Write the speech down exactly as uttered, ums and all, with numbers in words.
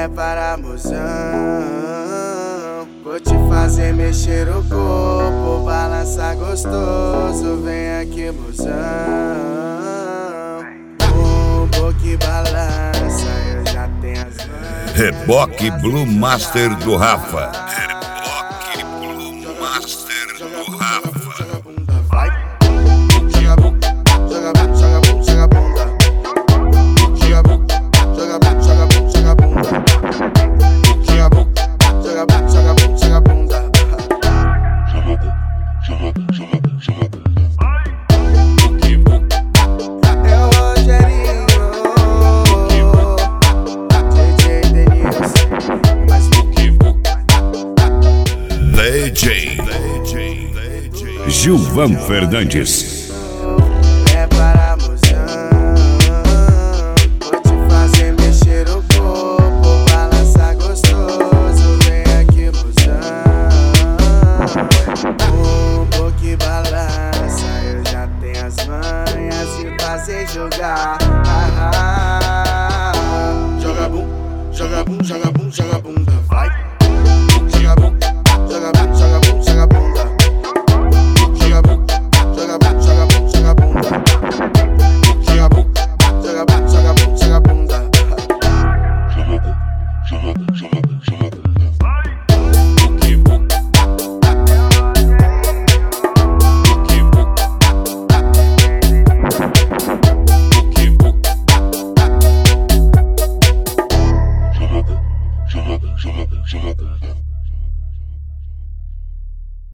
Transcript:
para mozão. Vou te fazer mexer o corpo, balançar gostoso. Vem aqui, mozão. Bumbo que balança, eu já tenho as mãos. Reboque Blue Master do Rafa. Reboque Blue Master do Rafa. D J Gilvan Fernandes.